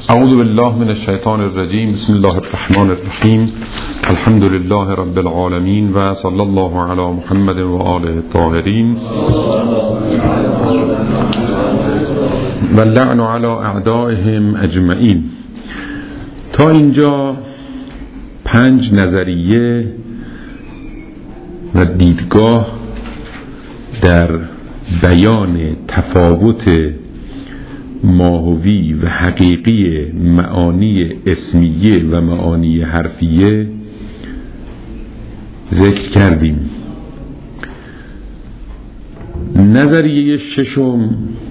اعوذ بالله من الشیطان الرجیم. بسم الله الرحمن الرحیم. الحمد لله رب العالمین و صلی الله علی محمد و آله الطاهرین و اللعن علی اعدائهم اجمعین. تا اینجا 5 نظریه و دیدگاه در بیان تفاوت ماهوی و حقیقی معانی اسمیه و معانی حرفیه ذکر کردیم. نظریه ششم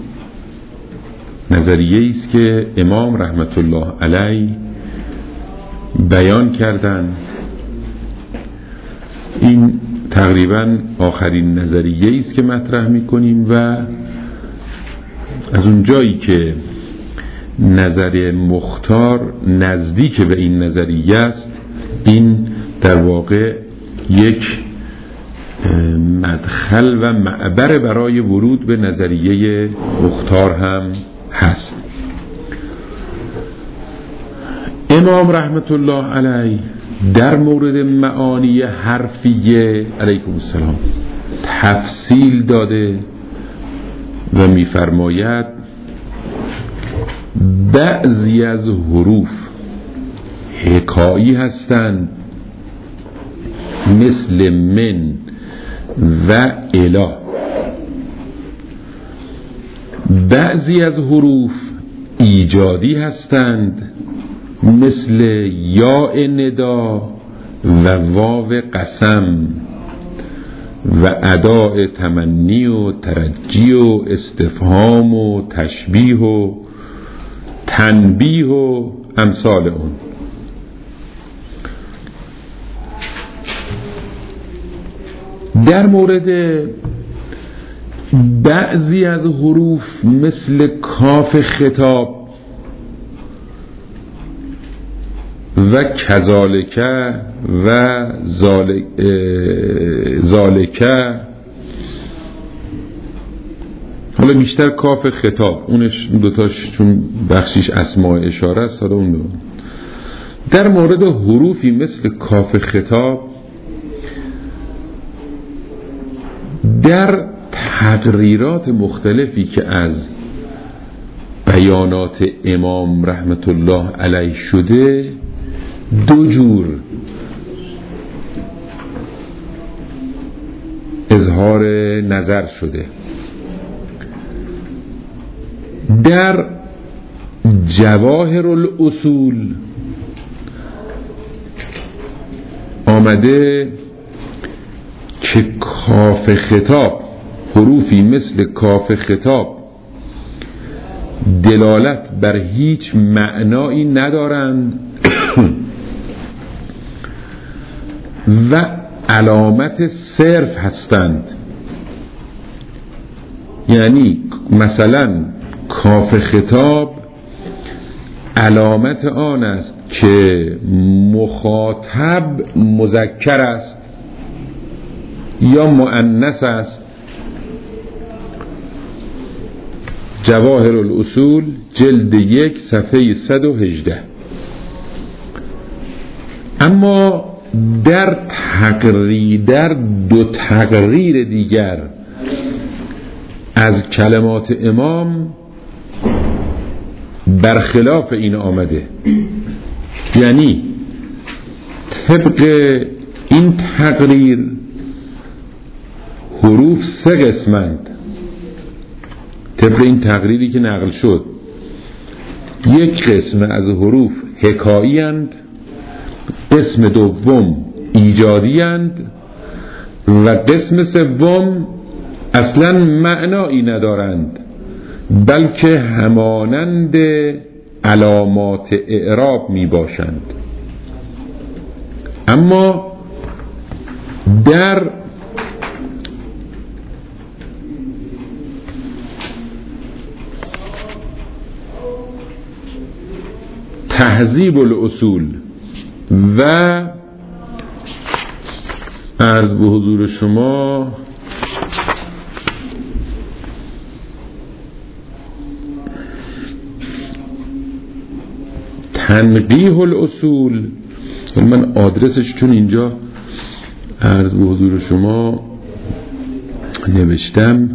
نظریه است که امام رحمت الله علیه بیان کردند. این تقریبا آخرین نظریه است که مطرح می‌کنیم و از اون جایی که نظر مختار نزدیک به این نظریه است، این در واقع یک مدخل و معبر برای ورود به نظریه مختار هم هست. امام رحمت الله علیه در مورد معانی حرفیه علیکم السلام تفصیل داده و می‌فرماید بعضی از حروف حکایی هستند مثل من و اله، بعضی از حروف ایجادی هستند مثل یا ندا و واو قسم و اداء تمنی و ترجی و استفهام و تشبیه و تنبیه و امثال اون. در مورد بعضی از حروف مثل کاف خطاب و کذالکه و ذالکه، حالا بیشتر کاف خطاب، اونش دوتاش چون بخشیش اسماء اشاره است، حالا اون در مورد حروفی مثل کاف خطاب در تقریرات مختلفی که از بیانات امام رحمت الله علیه شده 2 جور اظهار نظر شده. در جواهر الاصول آمده که کاف خطاب، حروفی مثل کاف خطاب دلالت بر هیچ معنایی ندارند و علامت صرف هستند. یعنی مثلا کاف خطاب علامت آن است که مخاطب مذکر است یا مؤنث است. جواهر الاصول جلد 1 صفحه 118. اما در 2 تقریر دیگر از کلمات امام برخلاف این آمده. یعنی طبق این تقریر حروف 3 قسمند. طبق این تقریری که نقل شد 1 قسم از حروف حکایی اند، قسم دوم ایجادی اند و قسم سوم اصلا معنایی ندارند بلکه همانند علامات اعراب می باشند. اما در تهذیب الاصول و عرض به حضور شما تنقیح الاصول. من آدرسش چون اینجا عرض به حضور شما نوشتم،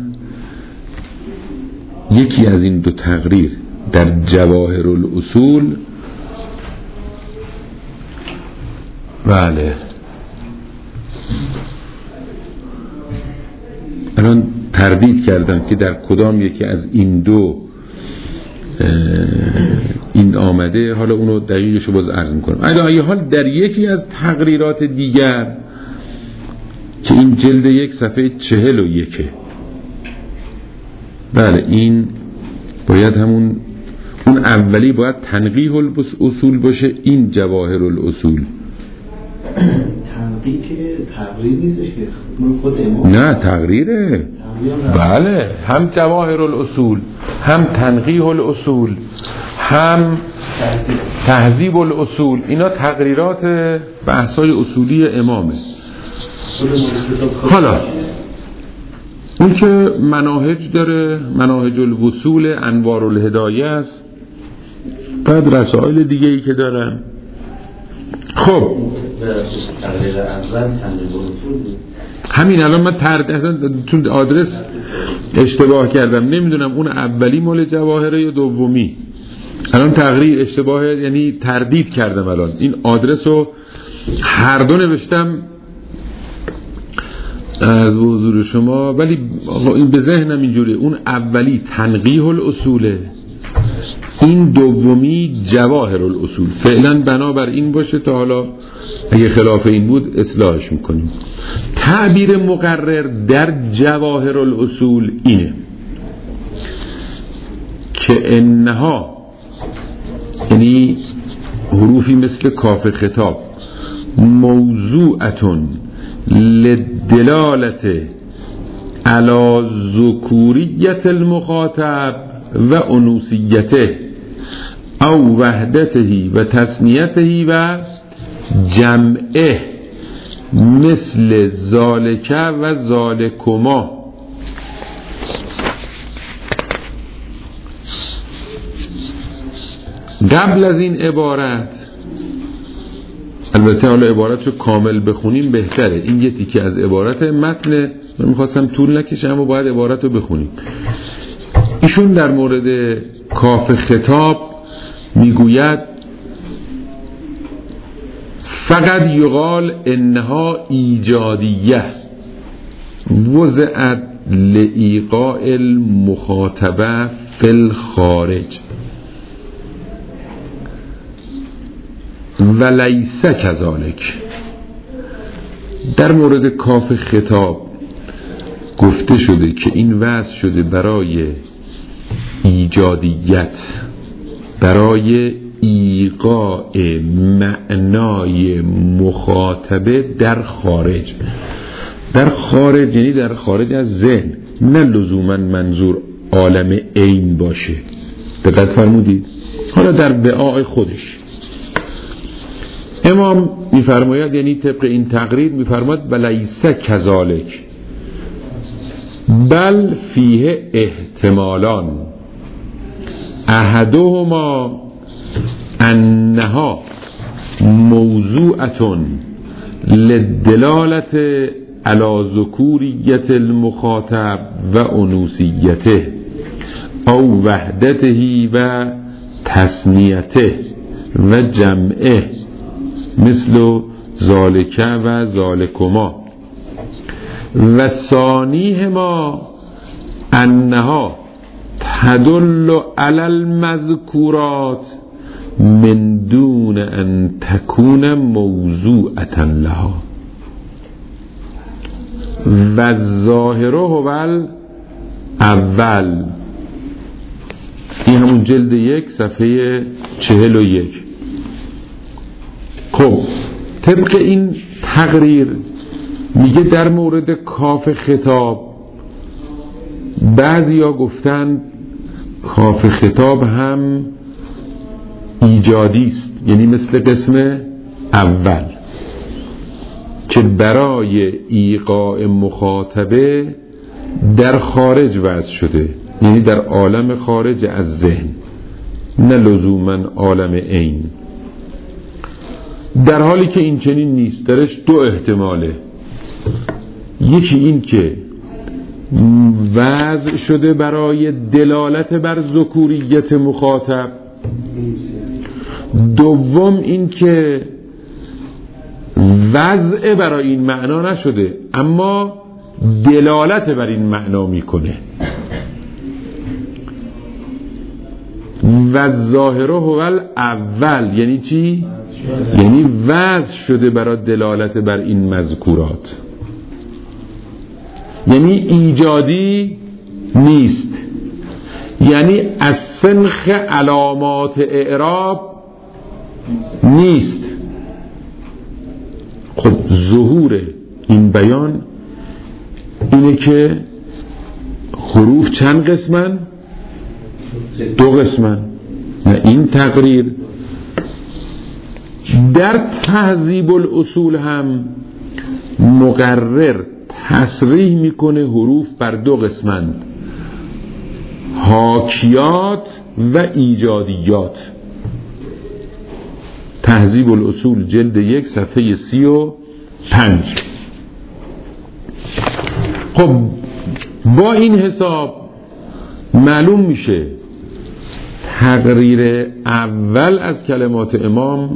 یکی از این دو تقریر در جواهر الاصول، بله الان تردید کردم که در کدام یکی از این دو این آمده، حالا اونو دقیقشو باز عرض میکنم. الان حال در یکی از تقریرات دیگر که این جلد 1 صفحه 41، بله این باید همون اون اولی باید تنقیح الاصول باشه، این جواهر الاصول. تنقیح که تقریر نیستش که خود امام، نه تقریره، بله هم جواهر الاصول هم تنقیح الاصول هم تهذیب الاصول، اینا تقریرات بحثای اصولی امامه. حالا اون که مناهج داره، مناهج الوصول، انوار الهدایه است، بعد رسائل دیگه ای که دارن. خب همین الان من چون آدرس اشتباه کردم، نمیدونم اون اولی مال جواهره یا دومی. الان تقریر اشتباه، یعنی تردید کردم. الان این آدرس رو هر دو نوشتم از حضور شما، ولی این به ذهنم اینجوریه، اون اولی تنقیح الاصوله، این دومی جواهر الاصول. فعلا بنابر این باشه تا حالا اگه خلاف این بود اصلاحش میکنیم. تعبیر مقرر در جواهر الاصول اینه که انها، یعنی حروفی مثل کاف خطاب، موضوعتون لدلالت علی ذکوریت المخاطب و انوثیته او وحدته و تثنیته و جمعه مثل ذالک و ذالکما. قبل از این عبارت، البته حالا عبارت رو کامل بخونیم بهتره، این یه تیکه از عبارت متن، من میخواستم طول نکشه اما باید عبارت رو بخونیم. ایشون در مورد کاف خطاب میگوید فقط یقال انها ایجادیه وضعت لایقاء المخاطبه فی الخارج ولیس کذالک. در مورد کاف خطاب گفته شده که این وضع شده برای ایجادیت، برای ایقاع معنای مخاطبه در خارج. در خارج یعنی در خارج از ذهن، نه لزوما منظور عالم عین باشه. دقت فرمودید؟ حالا در بقاع خودش امام میفرماید، یعنی طبق این تقریر میفرماید ولیس کذالک بل فیه احتمالان احدهما انها موضوعتون للدلالت علی ذکوریت المخاطب و انوثیته او وحدته و تثنیته و جمعه مثل ذالک و ذالکما و ثانیهما انها تدل علی المذکورات من دون ان تکون موضوعتا لها و الظاهر هو اول. این همون جلد 1 صفحه 41. خب طبق این تقریر میگه در مورد کاف خطاب بعضیا گفتن کاف خطاب هم ایجادی است، یعنی مثل قسم اول که برای ایقاع مخاطبه در خارج وضع شده، یعنی در عالم خارج از ذهن، نه لزوما عالم عین. در حالی که این چنین نیست. درش دو احتماله. یکی این که وضع شده برای دلالت بر ذکوریت مخاطب، دوم این که وضع برای این معنا نشده اما دلالت بر این معنا میکنه. و ظاهره هو الاول یعنی چی؟ یعنی وضع شده برای دلالت بر این مذکورات، یعنی ایجادی نیست، یعنی از سنخ علامات اعراب نیست. خب ظهور این بیان اینه که حروف چند قسمن؟ دو قسمن. نه این تقریر در تهذیب الاصول هم مقرر تصریح میکنه حروف بر دو قسمند، حاکیات و ایجادیات. تهذیب الاصول جلد 1 صفحه 35. خب با این حساب معلوم میشه تقریر اول از کلمات امام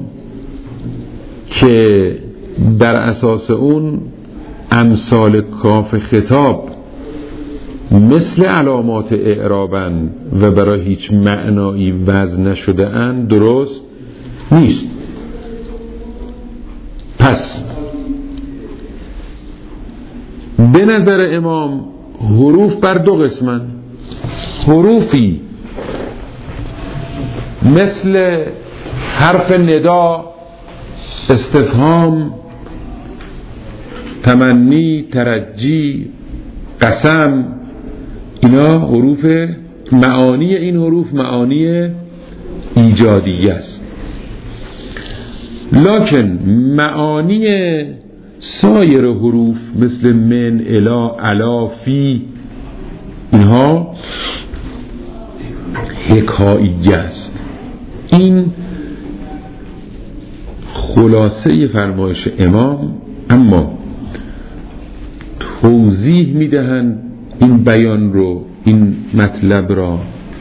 که بر اساس اون امثال کاف خطاب مثل علامات اعرابن و برای هیچ معنایی وضع نشده اند درست نیست. پس به نظر امام حروف بر دو قسمن، حروفی مثل حرف ندا، استفهام، تمنی، ترجی، قسم، اینا حروف، معانی این حروف معانی ایجادیه است. لکن معانی سایر حروف مثل من، الا، علا، فی، اینها حکاییه است. این خلاصه فرمایش امام، اما توضیح میدهند این بیان رو، این مطلب را،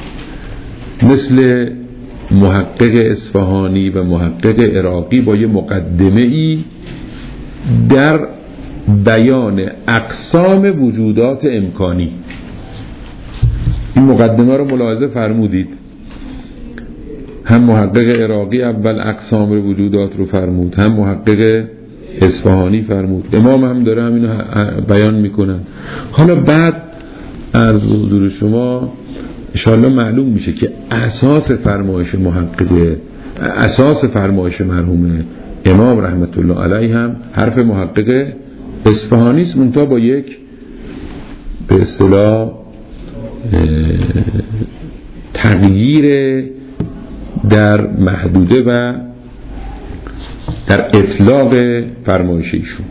مثل محقق اصفهانی و محقق عراقی با یه مقدمه ای در بیان اقسام وجودات امکانی. این مقدمه رو ملاحظه فرمودید، هم محقق عراقی اول اقسام وجودات رو فرمود، هم محقق اصفهانی فرمود، امام هم داره همینو بیان میکنن. حالا بعد عرض حضور شما انشاءالله معلوم میشه که اساس فرمایش محقق، اساس فرمایش مرحوم امام رحمت الله علیه هم حرف محقق اصفهانی است، منتها با یک به اصطلاح تغییر در محدوده و در اطلاق فرمایش ایشون.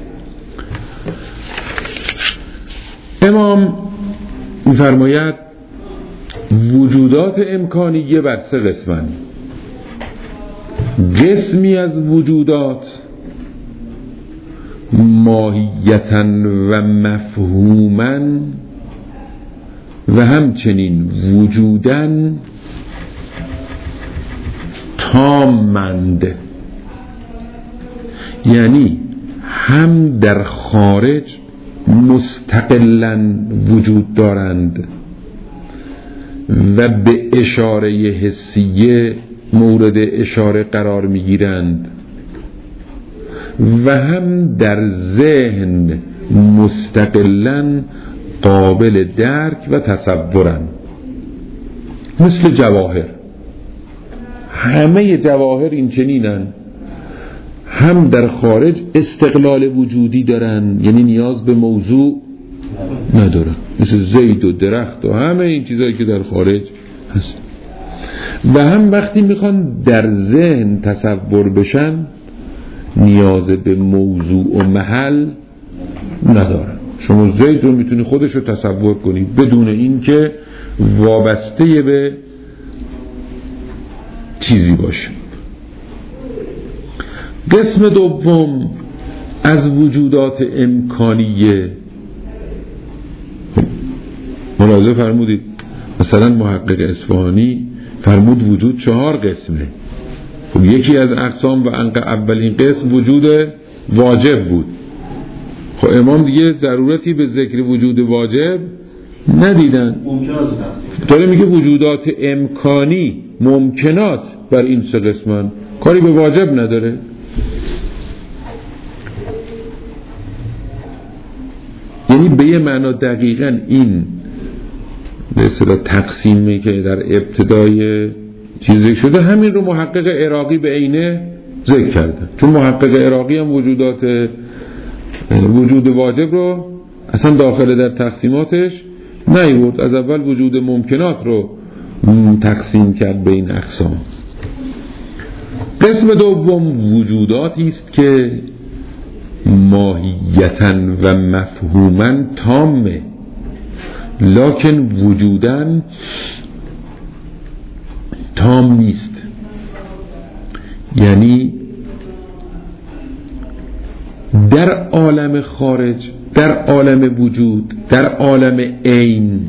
امام می‌فرماید وجودات امکانیه بر سه قسمن. قسمی از وجودات ماهیتاً و مفهوماً و همچنین وجوداً تامند، یعنی هم در خارج مستقلاً وجود دارند و به اشاره حسیه مورد اشاره قرار میگیرند و هم در ذهن مستقلاً قابل درک و تصورند، مثل جواهر. همه جواهر این چنینن، هم در خارج استقلال وجودی دارن، یعنی نیاز به موضوع ندارن، مثل زید و درخت و همه این چیزایی که در خارج هست، و هم وقتی میخوان در ذهن تصور بشن نیاز به موضوع و محل ندارن. شما زید رو میتونی خودش رو تصور کنی بدون این که وابسته به چیزی باشه. قسم دوم از وجودات امکانیه. ملاحظه فرمودید مثلا محقق اصفهانی فرمود وجود 4 قسمه. خب یکی از اقسام و اولین قسم وجود واجب بود. خب امام دیگه ضرورتی به ذکر وجود واجب ندیدن، داره میگه وجودات امکانی، ممکنات بر این 3 قسمن، کاری به واجب نداره. یعنی به یه معنا دقیقاً این به اصطلاح تقسیمی که در ابتدای چیزی شده همین رو محقق عراقی به عینه ذکر کرده، چون محقق عراقی هم وجود واجب رو اصلا داخل در تقسیماتش نیورد، از اول وجود ممکنات رو تقسیم کرد به این اقسام. قسم دوم وجوداتی است که ماهیتاً و مفهوماً تامه، لکن وجوداً تام نیست. یعنی در عالم خارج، در عالم وجود، در عالم عین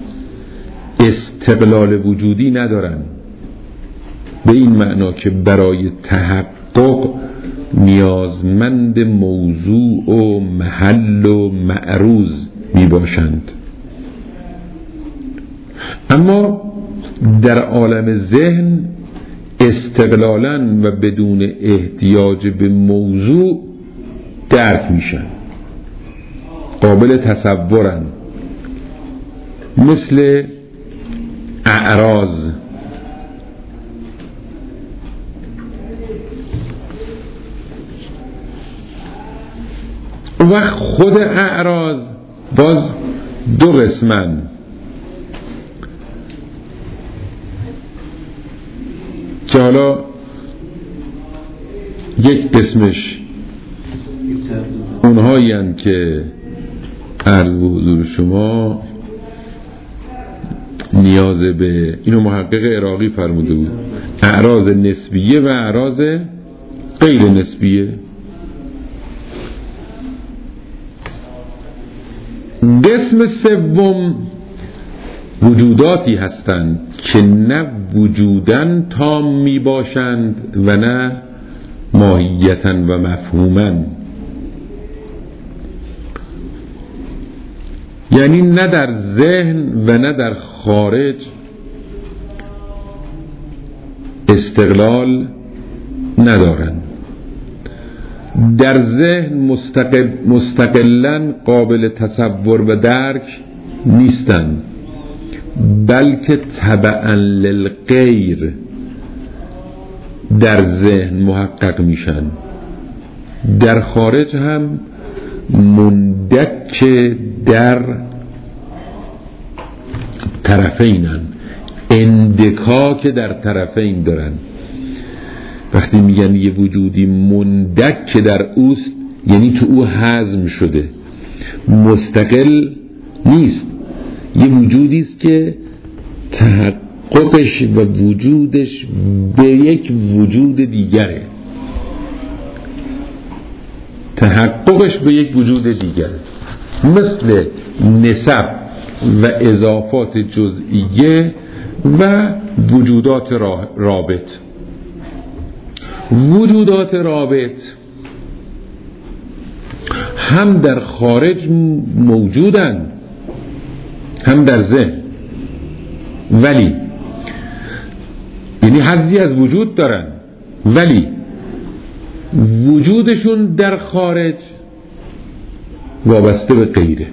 استقلال وجودی ندارن، به این معنا که برای تحقق نیازمند موضوع و محل و معروض می باشند. اما در عالم ذهن استقلالاً و بدون احتیاج به موضوع درک میشن، قابل تصورن، مثل اعراض. و خود اعراض باز 2 قسمن، که حالا یک قسمش اونهایی هستند که عرض به حضور شما نیاز به اینو محقق عراقی فرموده بود، اعراض نسبیه و اعراض غیر نسبیه. قسم سوم وجوداتی هستند که نه وجوداً تام می باشند و نه ماهیتاً و مفهوماً. یعنی نه در ذهن و نه در خارج استقلال ندارند. در ذهن مستقلاً قابل تصور و درک نیستند، بلکه تبعاً للغیر در ذهن محقق میشن. در خارج هم مندک در طرفینن، اندکاک در طرفین دارن. وقتی میگن یه وجودی مندک در اوست، یعنی تو او هضم شده، مستقل نیست، یه وجودی است که تحققش و وجودش به یک وجود دیگره، تحققش به یک وجود دیگره، مثل نسب و اضافات جزئیه و وجودات رابط. وجودات رابط هم در خارج موجودن هم در ذهن، ولی یعنی حظی از وجود دارن، ولی وجودشون در خارج وابسته به غیره.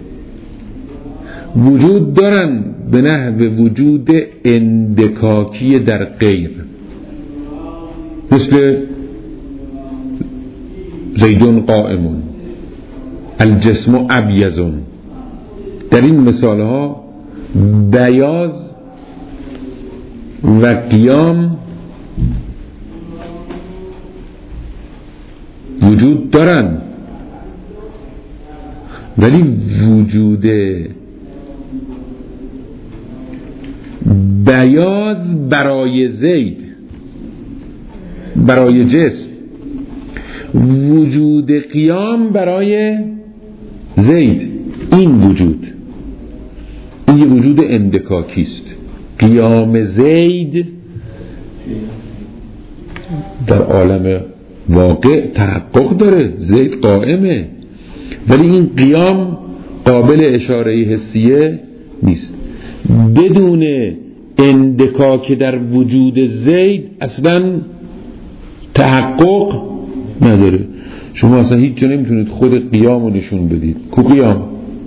وجود دارن به نحو وجود اندکاکی در غیر، مثل زیدون قائمون، الجسم ابیضون. در این مثال ها بیاض و قیام وجود دارن، ولی وجود بیاض برای زید، برای جسم، وجود قیام برای زید، این وجود، این یه وجود اندکاکی است. قیام زید در عالم واقع تحقق داره، زید قائمه، ولی این قیام قابل اشاره حسیه نیست. بدون اندکاک در وجود زید اصلا تحقق نداره. شما اصلا هیچ جا نمیتونید خود قیام رو نشون بدید. کو قیام؟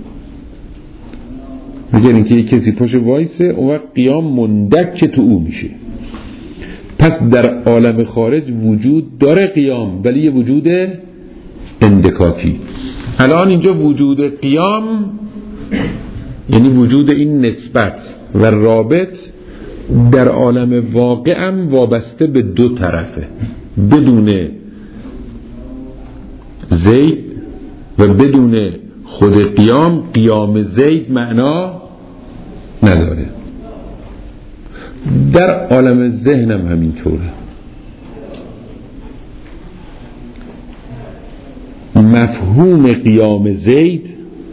میگن که یک کسی پاش وایسه اون وقت قیام مندک تو او میشه. پس در عالم خارج وجود داره قیام، ولی یه وجود اندکاکی. الان اینجا وجود قیام یعنی وجود این نسبت و رابط در عالم واقع هم وابسته به دو طرفه. بدون زید و بدون خود قیام، قیام زید معنا نداره. در عالم ذهنم همینطوره. مفهوم قیام زید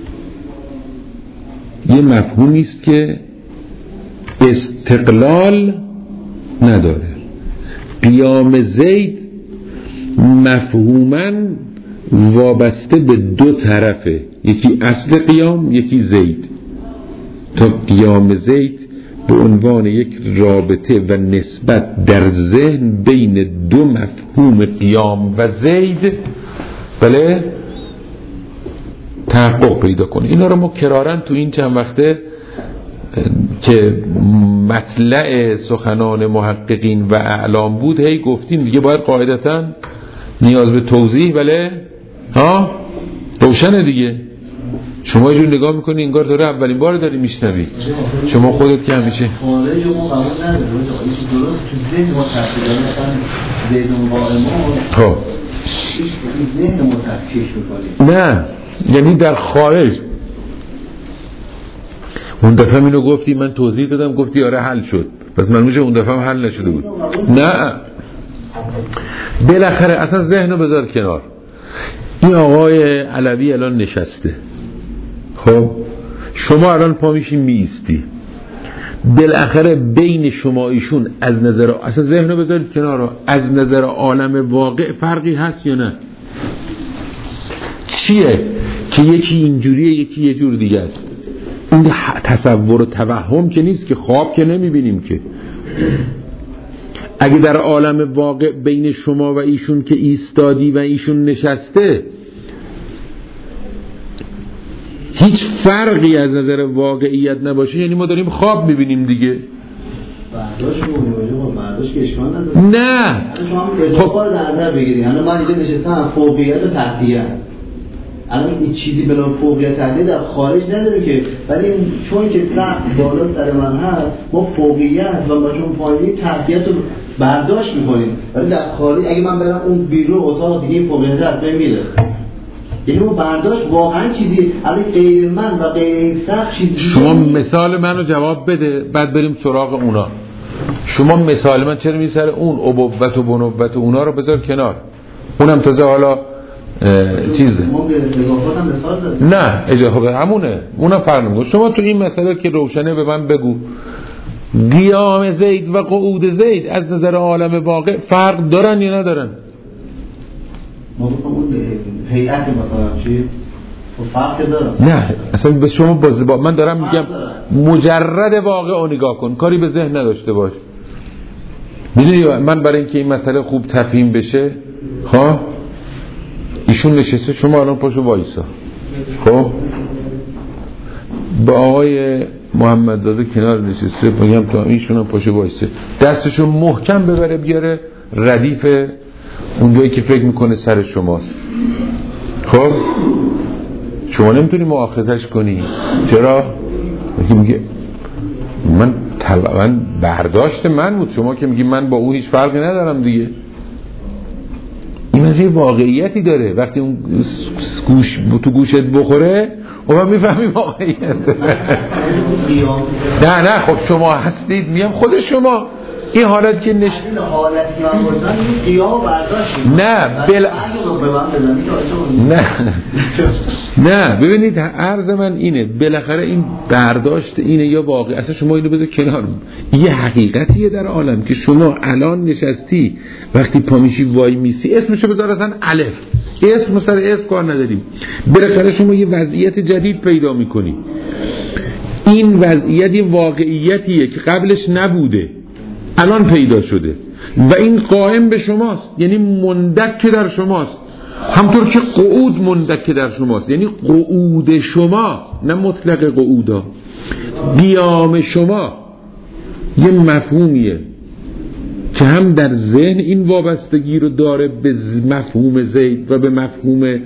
یه مفهومی است که استقلال نداره. قیام زید مفهوماً وابسته به دو طرفه، یکی اصل قیام، یکی زید. تا قیام زید به عنوان یک رابطه و نسبت در ذهن بین دو مفهوم قیام و زید بله تحقق پیدا کنه. اینا رو ما کرارن تو این چند وقته که مطلع سخنان محققین و اعلام بود هی گفتیم دیگه، باید قاعدتاً نیاز به توضیح بله ها روشنه دیگه. شما یه جور نگاه میکنی انگار داره اولین بار داری میشنوی. شما خودت که همیشه خارج ما قبول نداره درست تو ذهن ما تفکیک مثلا ذهن ما ذهن ما تفکیک میکنیم. نه یعنی در خارج. اون دفعه اینو گفتی من توضیح دادم گفتی آره حل شد، پس من میشه اون دفعه هم حل نشده بود. نه بالاخره اصلا ذهنو بذار کنار. این آقای علوی الان نشسته، خب شما الان پا میشی میستی، بالاخره بین شما ایشون از نظر اصلا ذهنو بذارید کنار، از نظر عالم واقع فرقی هست یا نه؟ چیه که یکی اینجوریه یکی یه جور دیگه است؟ این تصور و توهم که نیست که، خواب که نمیبینیم که. اگه در عالم واقع بین شما و ایشون که ایستادی و ایشون نشسته هیچ فرقی از نظر واقعیت نباشه، یعنی ما داریم خواب میبینیم دیگه. برداشت که اشکال نداره. نه شما اضافه رو در نظر بگیرید. الان من اینجا نشستم فوقیت و تحتیه. الان این چیزی بلا فوقیت تحتیه در خارج نداره که، ولی چون که سقف بالا سر من هست ما فوقیت و ما چون پایینی تحتیت رو برداشت میکنیم، ولی در خارج اگه من برم اون بیرون اتاق دیگه فوقیت هست بمیره. یعنی اون برداشت واقعا چیزی الان غیر من و غیر این سقف چیزی. شما مثال منو جواب بده بعد بریم سراغ اونا. شما مثال من چرا میسر اون ابوت و بنوت و اونا رو بذار کنار، اونم تازه حالا چیزه نه اجازه همونه، اونم فرق نمیکنه. شما تو این مسئله که روشنه به من بگو قیام زید و قعود زید از نظر عالم واقع فرق دارن یا ندارن؟ ما بکنم اون هیئت مثلا چی؟ فرق دارن؟ نه اصلا به شما با من دارم میگم مجرد واقع رو نگاه کن، کاری به ذهن نداشته باش. میدونی من برای اینکه این مسئله خوب تفهیم بشه ها ایشون نشسته، شما الان پاشو وایسا، خب با آقای محمد زاده کنار نشسته، میگم تو ایشون هم پاشو وایسه، دستشو محکم ببره بیاره ردیف اونجایی که فکر میکنه سر شماست. خب شما نمیتونی مؤاخذش کنی. چرا؟ میگه من طبعا برداشت من بود، شما که میگی من با اون هیچ فرقی ندارم دیگه. این یه واقعیتی داره، وقتی اون تو گوشت بخوره اون میفهمی واقعیت. نه خب شما هستید، میگم خود شما این حالت که حالتی من باشن این قیام برداشت نه ببینید عرض من اینه، بالاخره این برداشت اینه یا واقع، اصلا شما اینو بذار کنار، یه حقیقتیه در عالم که شما الان نشستی وقتی پا میشی وای میسی اسمشو بذار اصلا الف، اسم سر اسم کار نداریم، بالاخره شما یه وضعیت جدید پیدا میکنی، این وضعیت یه واقعیتیه که قبلش نبوده الان پیدا شده و این قائم به شماست، یعنی مندک در شماست، همطور که قعود مندک در شماست، یعنی قعود شما، نه مطلق قعودا، قیام شما یه مفهومیه که هم در ذهن این وابستگی رو داره به مفهوم زید و به مفهوم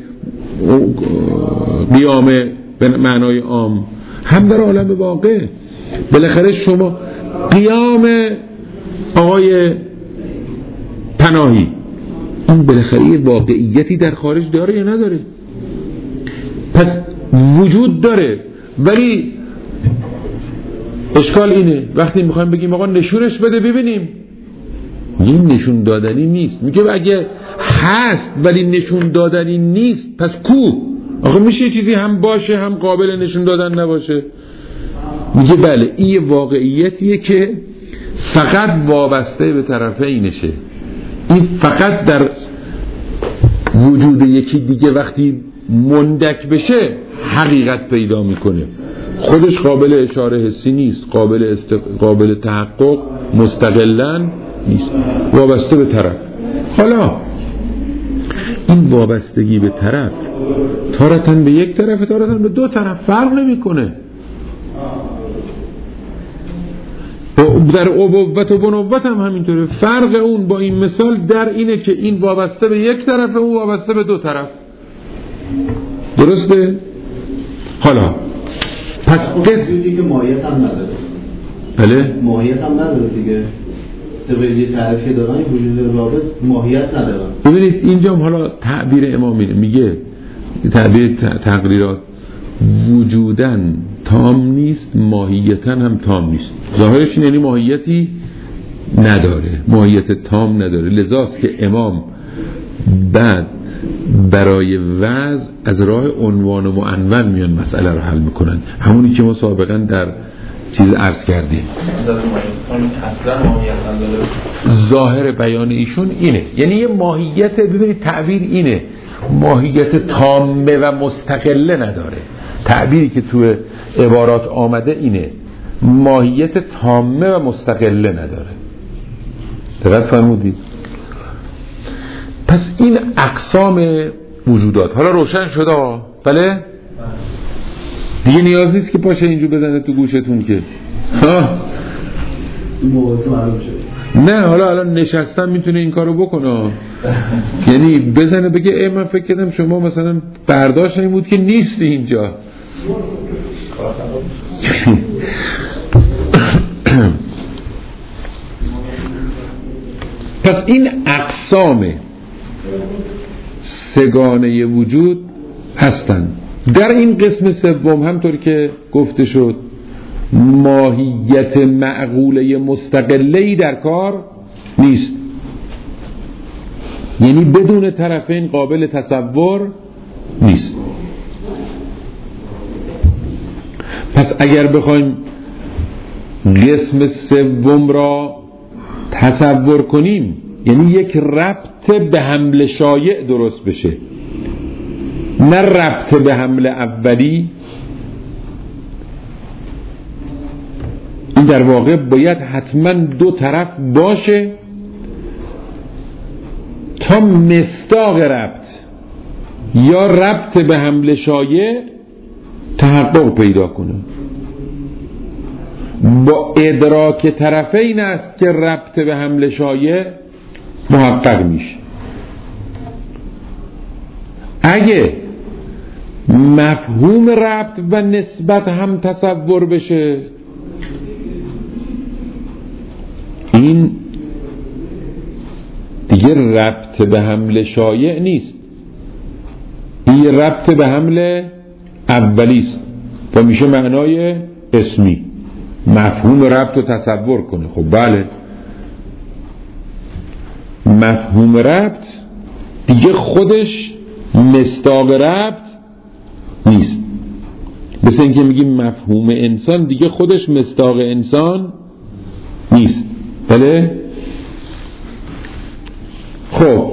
قیام به معنای عام، هم در عالم واقع. بالاخره شما قیام آقای پناهی این بالاخره یه واقعیتی در خارج داره یا نداره؟ پس وجود داره، ولی اشکال اینه وقتی میخوایم بگیم آقا نشونش بده ببینیم، این نشون دادنی نیست. میگه اگه هست ولی نشون دادنی نیست پس کو؟ آخه میشه چیزی هم باشه هم قابل نشون دادن نباشه؟ میگه بله این واقعیتیه که فقط وابسته به طرفینشه، این فقط در وجود یکی دیگه وقتی مندک بشه حقیقت پیدا میکنه، خودش قابل اشاره حسی نیست، قابل تحقق مستقلاً نیست، وابسته به طرف. حالا این وابستگی به طرف تارتاً به یک طرف تارتاً به دو طرف فرق نمیکنه. در ابوت و بنوت هم همینطوره. فرق اون با این مثال در اینه که این وابسته به یک طرف، اون وابسته به دو طرف. درسته؟ حالا پس قسم دیگه ماهیت هم نداره. بله؟ ماهیت هم نداره دیگه. طبعی تعریفی دارن وجود رابط ماهیت ندارن. ببینید اینجا حالا تعبیر امامینه، میگه تعبیر تقریرات وجودن تام نیست، ماهیتن هم تام نیست. ظاهرش یعنی ماهیتی نداره، ماهیت تام نداره. لذاست که امام بعد برای وضع از راه عنوان و معنون میان مسئله رو حل میکنن، همونی که ما سابقا در چیز عرض کردیم. ظاهر بیان ایشون اینه، یعنی یه ماهیت، ببینید تعبیر اینه، ماهیت تامه و مستقله نداره. تعبیری که تو عبارات آمده اینه، ماهیت تامه و مستقله نداره. دقت فرمودید؟ پس این اقسام وجودات حالا روشن شده؟ بله؟ دیگه نیاز نیست که پاشه اینجور بزنه تو گوشتون که نه، حالا الان نشستم میتونه این کارو بکنه، یعنی بزنه بگه من فکر کردم شما مثلا برداشت این بود که نیستی اینجا. پس این اقسام سگانه وجود هستند. در این قسم سوم همطور که گفته شد ماهیت معقوله مستقله‌ای در کار نیست، یعنی بدون طرفین قابل تصور نیست. پس اگر بخوایم قسم سوم را تصور کنیم، یعنی یک ربط به حمل شایع درست بشه، نه ربط به حمل اولی، این در واقع باید حتما دو طرف باشه تا مصداق ربط یا ربط به حمل شایع تحقق پیدا کنه. با ادراک طرفین است که ربط به حمل شایع محقق میشه. اگه مفهوم ربط و نسبت هم تصور بشه، این دیگه ربط به حمل شایع نیست، این ربط به حمل اولیست و میشه معنای اسمی. مفهوم ربط رو تصور کنه. خب بله، مفهوم ربط دیگه خودش مصداق ربط نیست. مثل اینکه میگیم مفهوم انسان دیگه خودش مصداق انسان نیست. بله؟ خب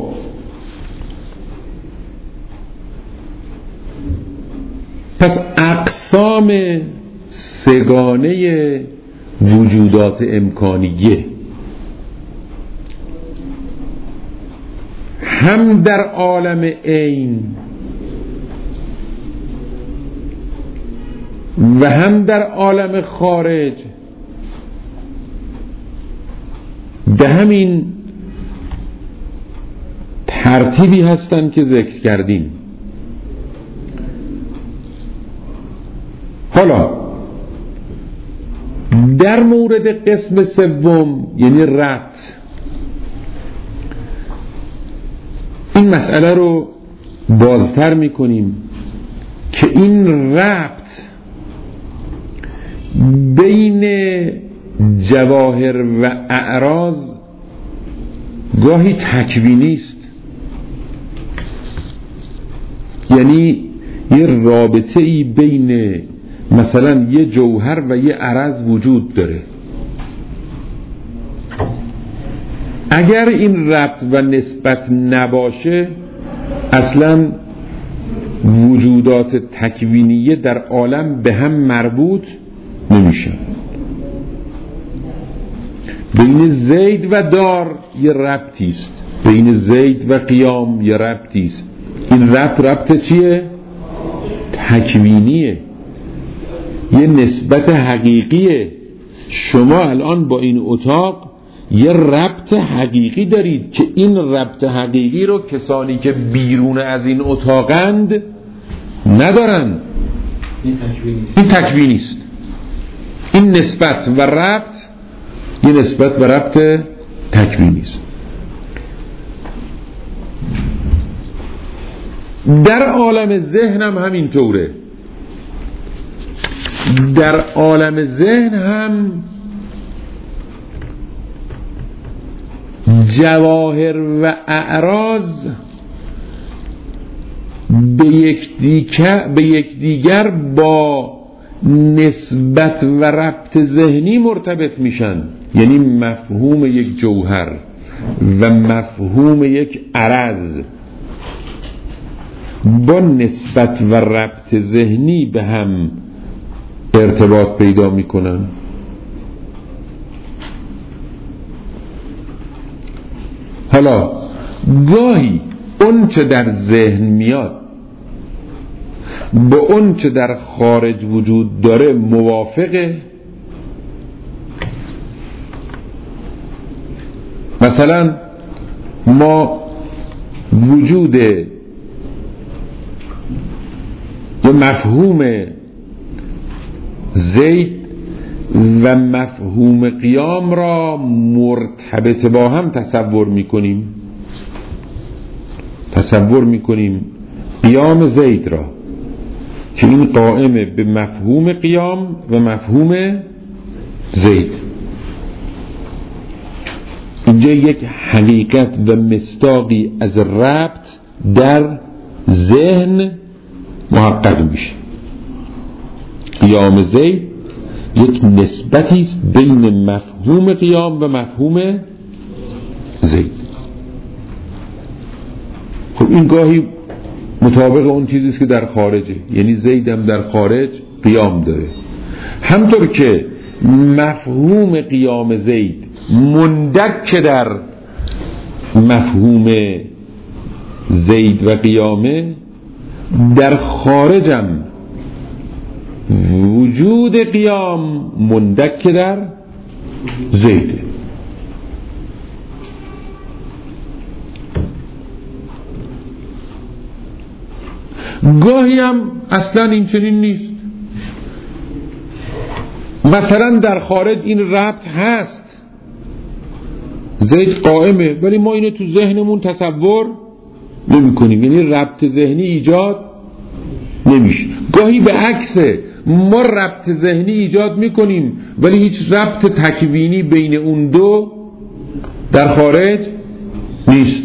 پس اقسام سگانه وجودات امکانیه هم در عالم عین و هم در عالم خارج به همین ترتیبی هستند که ذکر کردیم. حالا در مورد قسم سوم یعنی ربط، این مسئله رو بازتر میکنیم که این ربط بین جواهر و اعراض گاهی تکوینی است، یعنی یه رابطه ای بین مثلا یه جوهر و یه عرض وجود داره. اگر این ربط و نسبت نباشه اصلا وجودات تکوینیه در عالم به هم مربوط نمیشه. بین زید و دار یه ربطی است، بین زید و قیام یه ربطی است. این ربط چیه؟ تکوینیه، یه نسبت حقیقیه. شما الان با این اتاق یه ربط حقیقی دارید که این ربط حقیقی رو کسانی که بیرون از این اتاقند ندارن. این تکوینی است. این نسبت و ربط یه نسبت و ربط تکوینی است. در عالم ذهن هم همینطوره. در عالم ذهن هم جواهر و اعراض به یکدیگر با نسبت و ربط ذهنی مرتبط میشن. یعنی مفهوم یک جوهر و مفهوم یک عرض با نسبت و ربط ذهنی به هم ارتباط پیدا میکنن. حالا گاهی اون چه در ذهن میاد با اون چه در خارج وجود داره موافقه. مثلا ما وجود یا مفهوم زید و مفهوم قیام را مرتبط با هم تصور میکنیم قیام زید را که این قائم به مفهوم قیام و مفهوم زید. اینجا یک حقیقت و مصداقی از ربط در ذهن محقق میشه. قیام زید یک نسبتی است بین مفهوم قیام و مفهوم زید. خب این گاهی مطابق اون چیزی است که در خارجه، یعنی زید هم در خارج قیام داره. همطور که مفهوم قیام زید مندک در مفهوم زید و قیامه، در خارجم وجود قیام مندک در زیده. گاهی هم اصلا این چنین نیست. مثلا در خارج این ربط هست، زید قائمه، ولی ما اینو تو ذهنمون تصور نمی کنیم، یعنی ربط ذهنی ایجاد نمیشه. گاهی به عکسه، ما ربط ذهنی ایجاد میکنیم ولی هیچ ربط تکوینی بین اون دو در خارج نیست.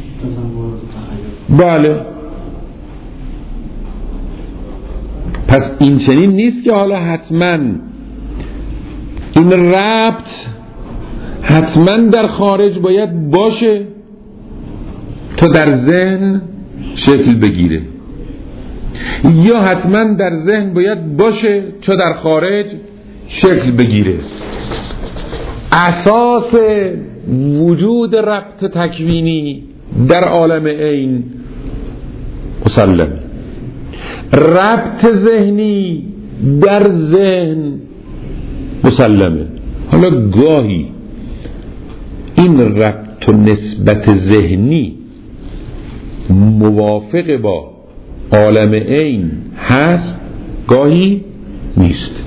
بله، پس این چنین نیست که حالا حتما این ربط حتما در خارج باید باشه تا در ذهن شکل بگیره، یا حتما در ذهن باید باشه تا در خارج شکل بگیره. اساس وجود ربط تکوینی در عالم عین مسلمه، ربط ذهنی در ذهن مسلمه. حالا گاهی این ربط و نسبت ذهنی موافق با عالم عین هست، گاهی نیست.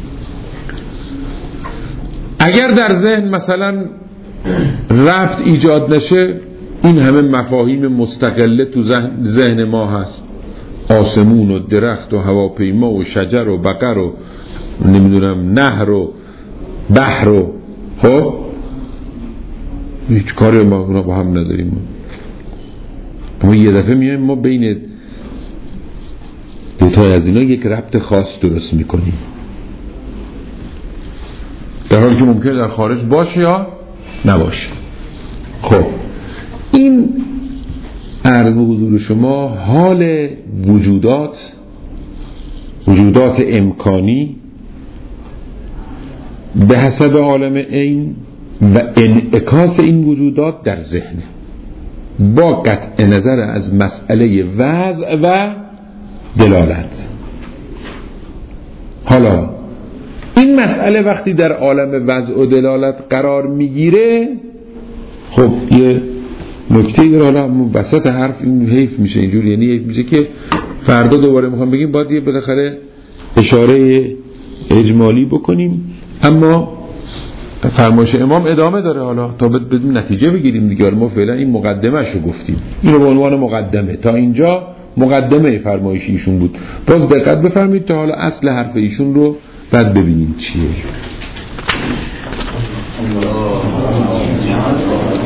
اگر در ذهن مثلا ربط ایجاد نشه، این همه مفاهیم مستقله تو ذهن ما هست، آسمون و درخت و هواپیما و شجر و بقر و نمیدونم نهر و بحر و خب هیچ کاری ما اونا با هم نداریم. اما یه دفعه میایم ما بین دوتای از اینا یک ربط خاص درست میکنیم، در حالی که ممکنه در خارج باشه یا نباشه. خب این عرض به حضور شما حال وجودات امکانی به حسب عالم عین و انعکاس این وجودات در ذهن، با قطع نظر از مسئله وضع و دلالت. حالا این مسئله وقتی در عالم وضع و دلالت قرار میگیره، خب یه نکته ای حالا وسط حرف این حیف میشه اینجوری، یعنی حیف میشه که فردا دوباره میخوام بگیم باید یه بالاخره اشاره اجمالی بکنیم، اما فرمایش امام ادامه داره حالا تا بدون نتیجه بگیریم دیگه. ما فعلا این مقدمه شو گفتیم، اینو به عنوان مقدمه، تا اینجا مقدمه فرمایش ایشون بود. باز دقت بفرمایید تا حالا اصل حرف ایشون رو بعد ببینیم چیه.